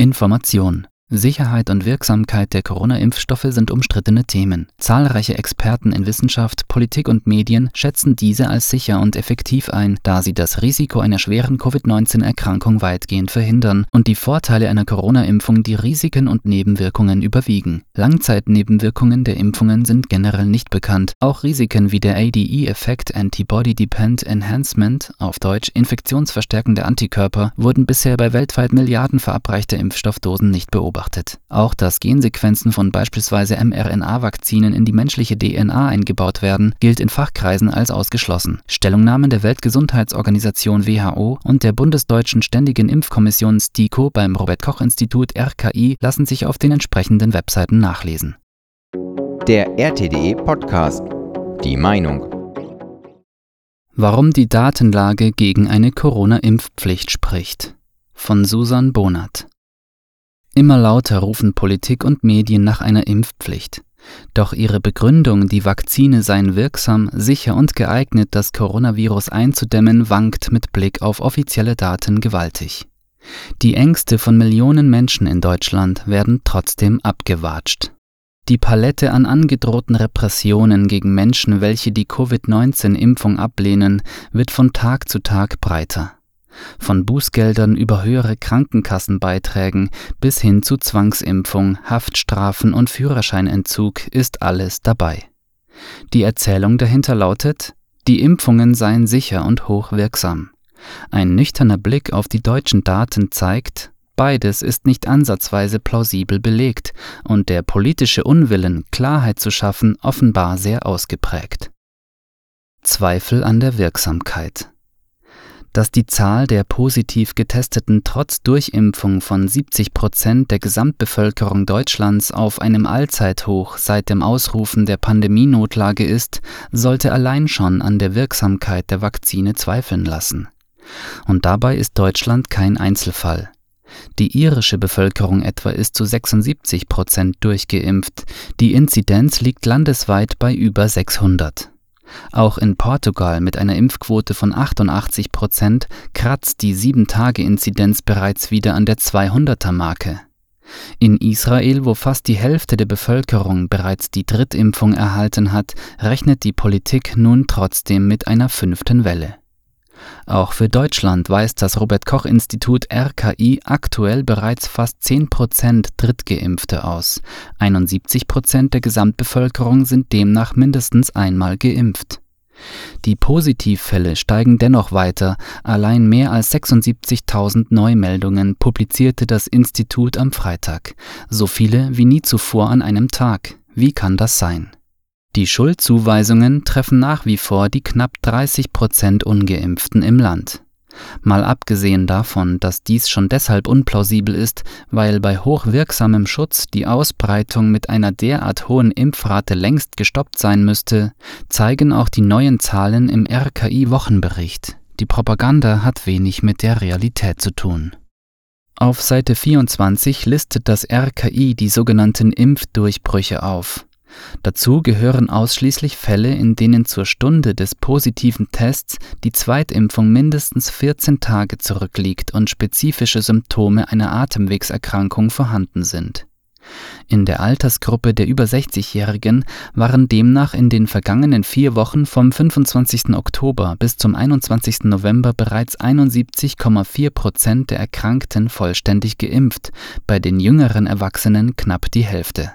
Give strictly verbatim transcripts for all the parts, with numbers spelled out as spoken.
Information. Sicherheit und Wirksamkeit der Corona-Impfstoffe sind umstrittene Themen. Zahlreiche Experten in Wissenschaft, Politik und Medien schätzen diese als sicher und effektiv ein, da sie das Risiko einer schweren Covid neunzehn Erkrankung weitgehend verhindern und die Vorteile einer Corona-Impfung die Risiken und Nebenwirkungen überwiegen. Langzeitnebenwirkungen der Impfungen sind generell nicht bekannt. Auch Risiken wie der A D E-Effekt Antibody-Dependent Enhancement, auf Deutsch infektionsverstärkende Antikörper, wurden bisher bei weltweit Milliarden verabreichter Impfstoffdosen nicht beobachtet. Auch dass Gensequenzen von beispielsweise mRNA-Vakzinen in die menschliche D N A eingebaut werden, gilt in Fachkreisen als ausgeschlossen. Stellungnahmen der Weltgesundheitsorganisation W H O und der Bundesdeutschen Ständigen Impfkommission STIKO beim Robert-Koch-Institut R K I lassen sich auf den entsprechenden Webseiten nachlesen. Der R T D E-Podcast. Die Meinung. Warum die Datenlage gegen eine Corona-Impfpflicht spricht. Von Susan Bonat. Immer lauter rufen Politik und Medien nach einer Impfpflicht. Doch ihre Begründung, die Vakzine seien wirksam, sicher und geeignet, das Coronavirus einzudämmen, wankt mit Blick auf offizielle Daten gewaltig. Die Ängste von Millionen Menschen in Deutschland werden trotzdem abgewatscht. Die Palette an angedrohten Repressionen gegen Menschen, welche die Covid neunzehn Impfung ablehnen, wird von Tag zu Tag breiter. Von Bußgeldern über höhere Krankenkassenbeiträgen bis hin zu Zwangsimpfung, Haftstrafen und Führerscheinentzug ist alles dabei. Die Erzählung dahinter lautet, die Impfungen seien sicher und hochwirksam. Ein nüchterner Blick auf die deutschen Daten zeigt, beides ist nicht ansatzweise plausibel belegt und der politische Unwillen, Klarheit zu schaffen, offenbar sehr ausgeprägt. Zweifel an der Wirksamkeit. Dass die Zahl der positiv Getesteten trotz Durchimpfung von siebzig Prozent der Gesamtbevölkerung Deutschlands auf einem Allzeithoch seit dem Ausrufen der Pandemienotlage ist, sollte allein schon an der Wirksamkeit der Vakzine zweifeln lassen. Und dabei ist Deutschland kein Einzelfall. Die irische Bevölkerung etwa ist zu sechsundsiebzig Prozent durchgeimpft, die Inzidenz liegt landesweit bei über sechshundert. Auch in Portugal mit einer Impfquote von achtundachtzig Prozent kratzt die sieben Tage Inzidenz bereits wieder an der zweihunderter-Marke. In Israel, wo fast die Hälfte der Bevölkerung bereits die Drittimpfung erhalten hat, rechnet die Politik nun trotzdem mit einer fünften Welle. Auch für Deutschland weist das Robert-Koch-Institut R K I aktuell bereits fast zehn Prozent Drittgeimpfte aus. einundsiebzig Prozent der Gesamtbevölkerung sind demnach mindestens einmal geimpft. Die Positivfälle steigen dennoch weiter. Allein mehr als sechsundsiebzigtausend Neumeldungen publizierte das Institut am Freitag. So viele wie nie zuvor an einem Tag. Wie kann das sein? Die Schuldzuweisungen treffen nach wie vor die knapp dreißig Prozent Ungeimpften im Land. Mal abgesehen davon, dass dies schon deshalb unplausibel ist, weil bei hochwirksamem Schutz die Ausbreitung mit einer derart hohen Impfrate längst gestoppt sein müsste, zeigen auch die neuen Zahlen im R K I-Wochenbericht. Die Propaganda hat wenig mit der Realität zu tun. Auf Seite vierundzwanzig listet das R K I die sogenannten Impfdurchbrüche auf. Dazu gehören ausschließlich Fälle, in denen zur Stunde des positiven Tests die Zweitimpfung mindestens vierzehn Tage zurückliegt und spezifische Symptome einer Atemwegserkrankung vorhanden sind. In der Altersgruppe der über sechzigjährigen waren demnach in den vergangenen vier Wochen vom fünfundzwanzigsten Oktober bis zum einundzwanzigsten November bereits einundsiebzig Komma vier Prozent der Erkrankten vollständig geimpft, bei den jüngeren Erwachsenen knapp die Hälfte.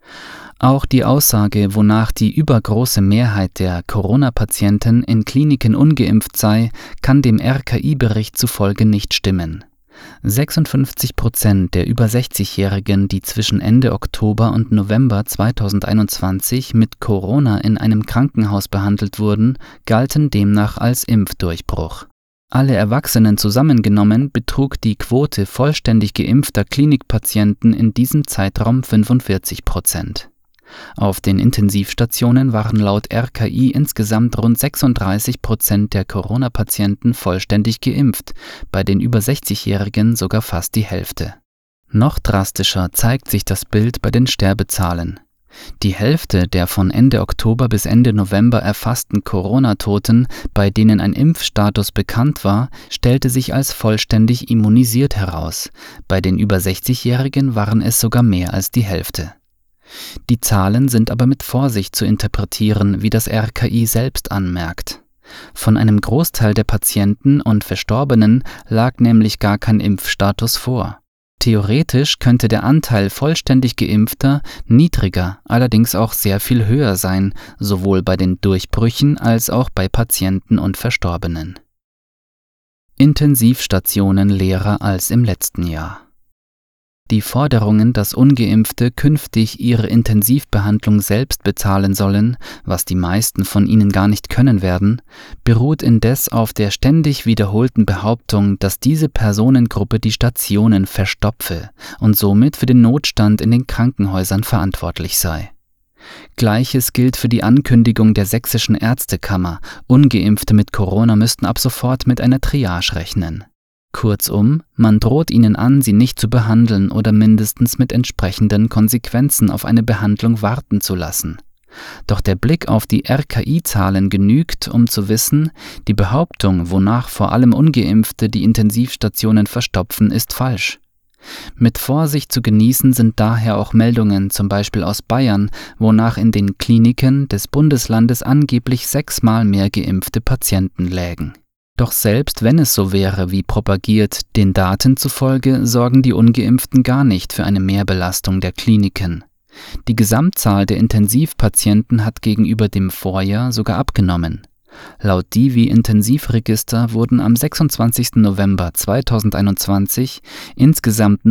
Auch die Aussage, wonach die übergroße Mehrheit der Corona-Patienten in Kliniken ungeimpft sei, kann dem R K I-Bericht zufolge nicht stimmen. sechsundfünfzig Prozent der über sechzigjährigen, die zwischen Ende Oktober und November zweitausendeinundzwanzig mit Corona in einem Krankenhaus behandelt wurden, galten demnach als Impfdurchbruch. Alle Erwachsenen zusammengenommen betrug die Quote vollständig geimpfter Klinikpatienten in diesem Zeitraum fünfundvierzig Prozent. Auf den Intensivstationen waren laut R K I insgesamt rund sechsunddreißig Prozent der Corona-Patienten vollständig geimpft, bei den über sechzigjährigen sogar fast die Hälfte. Noch drastischer zeigt sich das Bild bei den Sterbezahlen. Die Hälfte der von Ende Oktober bis Ende November erfassten Corona-Toten, bei denen ein Impfstatus bekannt war, stellte sich als vollständig immunisiert heraus. Bei den über sechzigjährigen waren es sogar mehr als die Hälfte. Die Zahlen sind aber mit Vorsicht zu interpretieren, wie das R K I selbst anmerkt. Von einem Großteil der Patienten und Verstorbenen lag nämlich gar kein Impfstatus vor. Theoretisch könnte der Anteil vollständig Geimpfter niedriger, allerdings auch sehr viel höher sein, sowohl bei den Durchbrüchen als auch bei Patienten und Verstorbenen. Intensivstationen leerer als im letzten Jahr. Die Forderungen, dass Ungeimpfte künftig ihre Intensivbehandlung selbst bezahlen sollen, was die meisten von ihnen gar nicht können werden, beruht indes auf der ständig wiederholten Behauptung, dass diese Personengruppe die Stationen verstopfe und somit für den Notstand in den Krankenhäusern verantwortlich sei. Gleiches gilt für die Ankündigung der Sächsischen Ärztekammer, Ungeimpfte mit Corona müssten ab sofort mit einer Triage rechnen. Kurzum, man droht ihnen an, sie nicht zu behandeln oder mindestens mit entsprechenden Konsequenzen auf eine Behandlung warten zu lassen. Doch der Blick auf die R K I-Zahlen genügt, um zu wissen, die Behauptung, wonach vor allem Ungeimpfte die Intensivstationen verstopfen, ist falsch. Mit Vorsicht zu genießen sind daher auch Meldungen, zum Beispiel aus Bayern, wonach in den Kliniken des Bundeslandes angeblich sechsmal mehr geimpfte Patienten lägen. Doch selbst wenn es so wäre, wie propagiert, den Daten zufolge sorgen die Ungeimpften gar nicht für eine Mehrbelastung der Kliniken. Die Gesamtzahl der Intensivpatienten hat gegenüber dem Vorjahr sogar abgenommen. Laut Divi-Intensivregister wurden am sechsundzwanzigsten November zweitausendeinundzwanzig insgesamt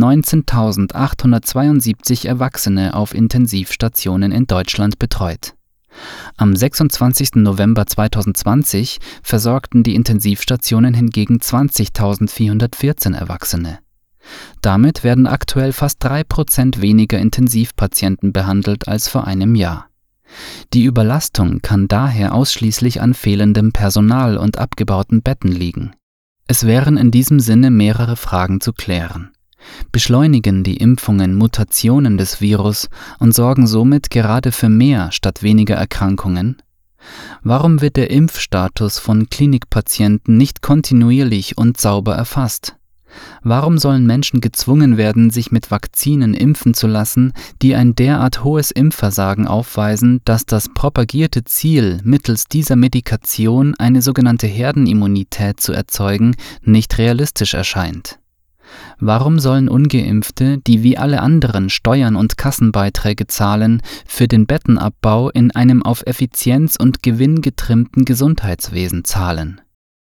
neunzehntausendachthundertzweiundsiebzig Erwachsene auf Intensivstationen in Deutschland betreut. Am sechsundzwanzigsten November zweitausendzwanzig versorgten die Intensivstationen hingegen zwanzigtausendvierhundertvierzehn Erwachsene. Damit werden aktuell fast drei Prozent weniger Intensivpatienten behandelt als vor einem Jahr. Die Überlastung kann daher ausschließlich an fehlendem Personal und abgebauten Betten liegen. Es wären in diesem Sinne mehrere Fragen zu klären. Beschleunigen die Impfungen Mutationen des Virus und sorgen somit gerade für mehr statt weniger Erkrankungen? Warum wird der Impfstatus von Klinikpatienten nicht kontinuierlich und sauber erfasst? Warum sollen Menschen gezwungen werden, sich mit Vakzinen impfen zu lassen, die ein derart hohes Impfversagen aufweisen, dass das propagierte Ziel, mittels dieser Medikation eine sogenannte Herdenimmunität zu erzeugen, nicht realistisch erscheint? Warum sollen Ungeimpfte, die wie alle anderen Steuern und Kassenbeiträge zahlen, für den Bettenabbau in einem auf Effizienz und Gewinn getrimmten Gesundheitswesen zahlen?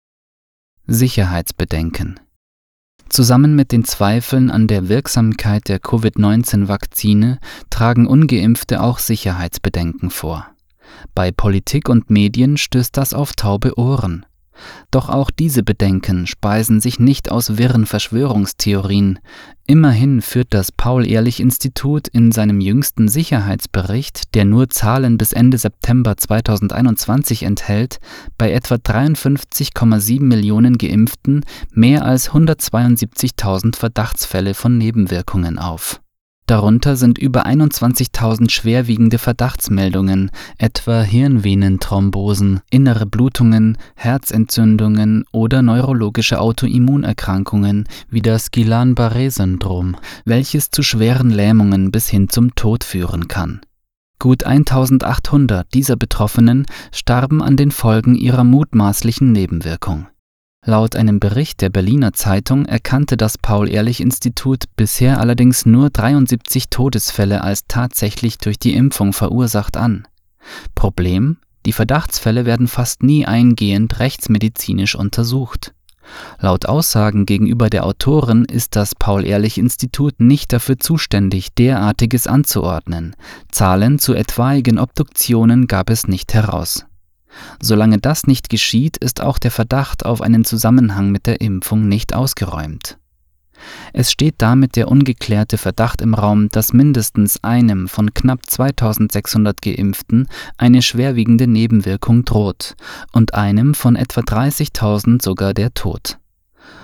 Sicherheitsbedenken. Zusammen mit den Zweifeln an der Wirksamkeit der Covid neunzehn Vakzine tragen Ungeimpfte auch Sicherheitsbedenken vor. Bei Politik und Medien stößt das auf taube Ohren. Doch auch diese Bedenken speisen sich nicht aus wirren Verschwörungstheorien. Immerhin führt das Paul-Ehrlich-Institut in seinem jüngsten Sicherheitsbericht, der nur Zahlen bis Ende September zweitausendeinundzwanzig enthält, bei etwa dreiundfünfzig Komma sieben Millionen Geimpften mehr als hundertzweiundsiebzigtausend Verdachtsfälle von Nebenwirkungen auf. Darunter sind über einundzwanzigtausend schwerwiegende Verdachtsmeldungen, etwa Hirnvenenthrombosen, innere Blutungen, Herzentzündungen oder neurologische Autoimmunerkrankungen wie das Guillain-Barré-Syndrom, welches zu schweren Lähmungen bis hin zum Tod führen kann. Gut eintausendachthundert dieser Betroffenen starben an den Folgen ihrer mutmaßlichen Nebenwirkung. Laut einem Bericht der Berliner Zeitung erkannte das Paul-Ehrlich-Institut bisher allerdings nur dreiundsiebzig Todesfälle als tatsächlich durch die Impfung verursacht an. Problem: Die Verdachtsfälle werden fast nie eingehend rechtsmedizinisch untersucht. Laut Aussagen gegenüber der Autorin ist das Paul-Ehrlich-Institut nicht dafür zuständig, derartiges anzuordnen. Zahlen zu etwaigen Obduktionen gab es nicht heraus. Solange das nicht geschieht, ist auch der Verdacht auf einen Zusammenhang mit der Impfung nicht ausgeräumt. Es steht damit der ungeklärte Verdacht im Raum, dass mindestens einem von knapp zweitausendsechshundert Geimpften eine schwerwiegende Nebenwirkung droht und einem von etwa dreißigtausend sogar der Tod.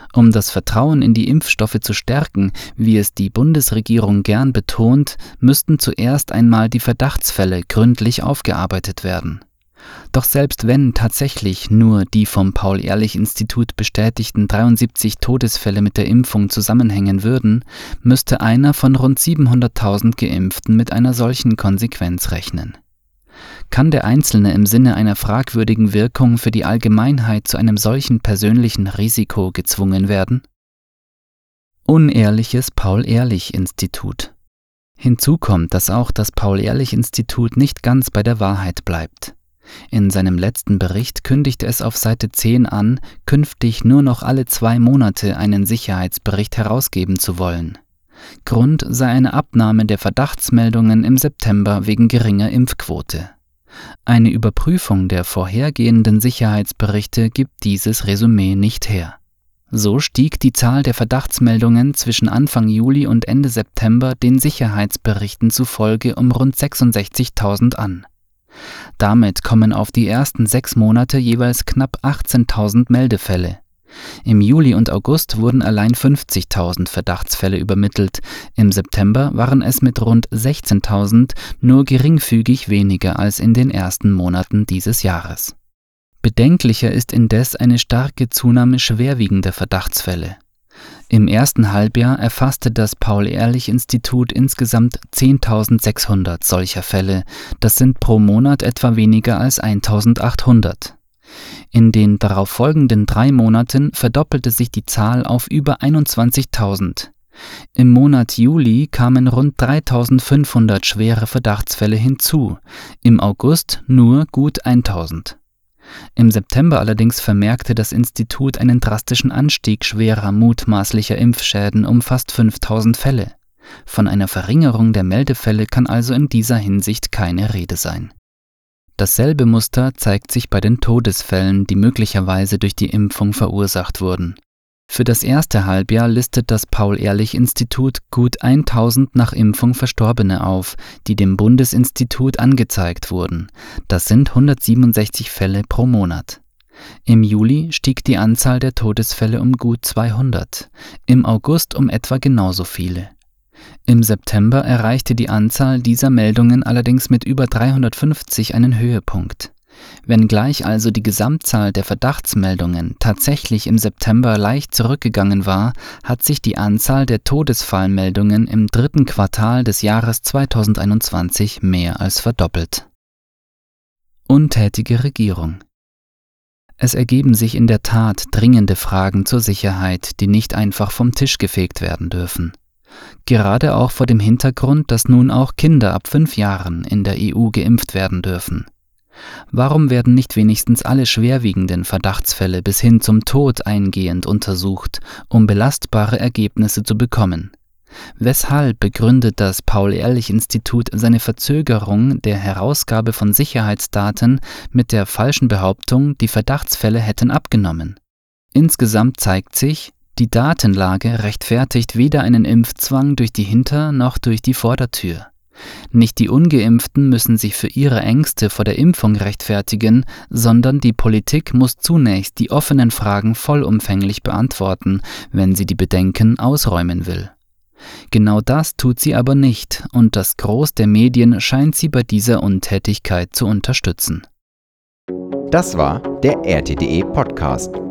Um das Vertrauen in die Impfstoffe zu stärken, wie es die Bundesregierung gern betont, müssten zuerst einmal die Verdachtsfälle gründlich aufgearbeitet werden. Doch selbst wenn tatsächlich nur die vom Paul-Ehrlich-Institut bestätigten dreiundsiebzig Todesfälle mit der Impfung zusammenhängen würden, müsste einer von rund siebenhunderttausend Geimpften mit einer solchen Konsequenz rechnen. Kann der Einzelne im Sinne einer fragwürdigen Wirkung für die Allgemeinheit zu einem solchen persönlichen Risiko gezwungen werden? Unehrliches Paul-Ehrlich-Institut. Hinzu kommt, dass auch das Paul-Ehrlich-Institut nicht ganz bei der Wahrheit bleibt. In seinem letzten Bericht kündigte es auf Seite zehn an, künftig nur noch alle zwei Monate einen Sicherheitsbericht herausgeben zu wollen. Grund sei eine Abnahme der Verdachtsmeldungen im September wegen geringer Impfquote. Eine Überprüfung der vorhergehenden Sicherheitsberichte gibt dieses Resümee nicht her. So stieg die Zahl der Verdachtsmeldungen zwischen Anfang Juli und Ende September den Sicherheitsberichten zufolge um rund sechsundsechzigtausend an. Damit kommen auf die ersten sechs Monate jeweils knapp achtzehntausend Meldefälle. Im Juli und August wurden allein fünfzigtausend Verdachtsfälle übermittelt, im September waren es mit rund sechzehntausend nur geringfügig weniger als in den ersten Monaten dieses Jahres. Bedenklicher ist indes eine starke Zunahme schwerwiegender Verdachtsfälle. Im ersten Halbjahr erfasste das Paul-Ehrlich-Institut insgesamt zehntausendsechshundert solcher Fälle, das sind pro Monat etwa weniger als eintausendachthundert. In den darauffolgenden drei Monaten verdoppelte sich die Zahl auf über einundzwanzigtausend. Im Monat Juli kamen rund dreitausendfünfhundert schwere Verdachtsfälle hinzu, im August nur gut eintausend. Im September allerdings vermerkte das Institut einen drastischen Anstieg schwerer mutmaßlicher Impfschäden um fast fünftausend Fälle. Von einer Verringerung der Meldefälle kann also in dieser Hinsicht keine Rede sein. Dasselbe Muster zeigt sich bei den Todesfällen, die möglicherweise durch die Impfung verursacht wurden. Für das erste Halbjahr listet das Paul-Ehrlich-Institut gut tausend nach Impfung Verstorbene auf, die dem Bundesinstitut angezeigt wurden. Das sind hundertsiebenundsechzig Fälle pro Monat. Im Juli stieg die Anzahl der Todesfälle um gut zweihundert, im August um etwa genauso viele. Im September erreichte die Anzahl dieser Meldungen allerdings mit über dreihundertfünfzig einen Höhepunkt. Wenngleich also die Gesamtzahl der Verdachtsmeldungen tatsächlich im September leicht zurückgegangen war, hat sich die Anzahl der Todesfallmeldungen im dritten Quartal des Jahres zweitausendeinundzwanzig mehr als verdoppelt. Untätige Regierung. Es ergeben sich in der Tat dringende Fragen zur Sicherheit, die nicht einfach vom Tisch gefegt werden dürfen. Gerade auch vor dem Hintergrund, dass nun auch Kinder ab fünf Jahren in der E U geimpft werden dürfen. Warum werden nicht wenigstens alle schwerwiegenden Verdachtsfälle bis hin zum Tod eingehend untersucht, um belastbare Ergebnisse zu bekommen? Weshalb begründet das Paul-Ehrlich-Institut seine Verzögerung der Herausgabe von Sicherheitsdaten mit der falschen Behauptung, die Verdachtsfälle hätten abgenommen? Insgesamt zeigt sich, die Datenlage rechtfertigt weder einen Impfzwang durch die Hinter- noch durch die Vordertür. Nicht die Ungeimpften müssen sich für ihre Ängste vor der Impfung rechtfertigen, sondern die Politik muss zunächst die offenen Fragen vollumfänglich beantworten, wenn sie die Bedenken ausräumen will. Genau das tut sie aber nicht, und das Gros der Medien scheint sie bei dieser Untätigkeit zu unterstützen. Das war der R T D E Podcast.